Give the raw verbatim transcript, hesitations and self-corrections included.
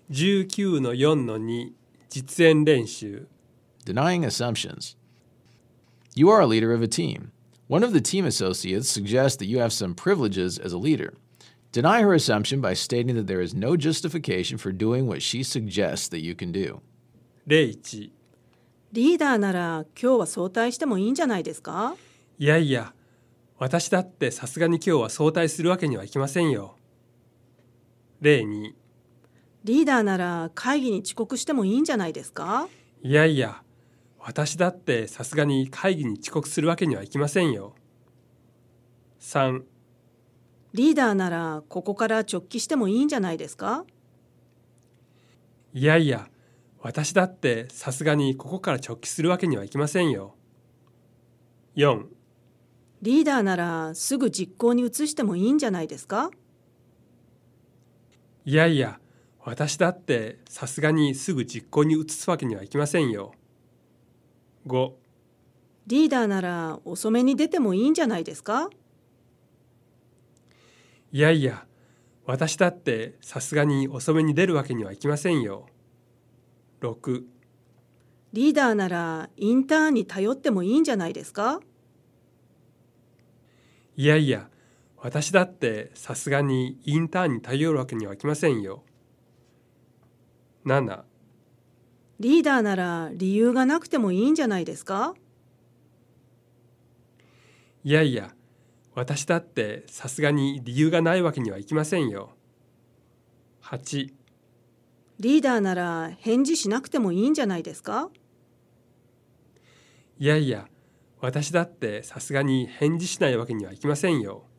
じゅうきゅうのよんのに 実演練習 Denying assumptions. You are a leader of a team. One of the team associates suggests that you have some privileges as a leader. Deny her assumption by stating that there is no justification for doing what she suggests that you can do. 例いちリーダーなら今日は早退してもいいんじゃないですか？ いやいや、私だってさすがに今日は早退するわけにはいきませんよ。例にリーダーなら会議に遅刻してもいいんじゃないですか？ いやいや、私だってさすがに会議に遅刻するわけにはいきませんよ。さんリーダーならここから直帰してもいいんじゃないですか？ いやいや、私だってさすがにここから直帰するわけにはいきませんよ。よんリーダーならすぐ実行に移してもいいんじゃないですか？ いやいや、私だってさすがにすぐ実行に移すわけにはいきませんよ。ごリーダーなら遅めに出てもいいんじゃないですか？ いやいや、私だってさすがに遅めに出るわけにはいきませんよ。ろくリーダーならインターンに頼ってもいいんじゃないですか？ いやいや、私だってさすがにインターンに頼るわけにはいきませんよ。ななリーダーなら理由がなくてもいいんじゃないですか？ いやいや、私だってさすがに理由がないわけにはいきませんよ。はちリーダーなら返事しなくてもいいんじゃないですか？ いやいや、私だってさすがに返事しないわけにはいきませんよ。